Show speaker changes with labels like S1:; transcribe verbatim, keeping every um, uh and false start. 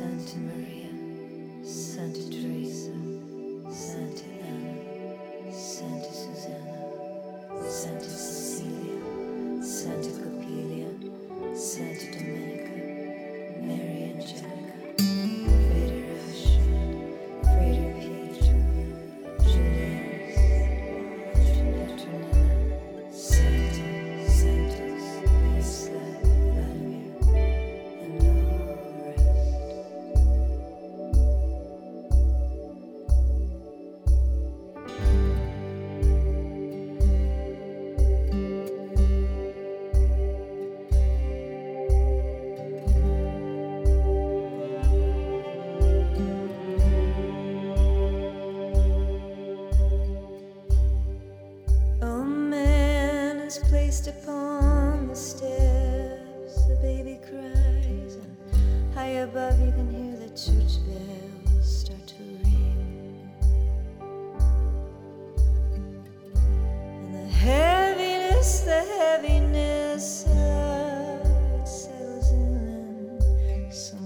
S1: Santa Maria, Santa Teresa, Santa Anna, Santa Susanna, Santa Cecilia, Santa Copilia, Santa Domenica, Mary Angelica, Frater Ashford, Frater Pietro, Julius, Petronella, Santa, Santos, Mislav, Vladimir, and all the rest. A man is placed upon the steps, the baby cries, and high above you can hear the church bells start to ring. And the heaviness, the heaviness of it settles in, and so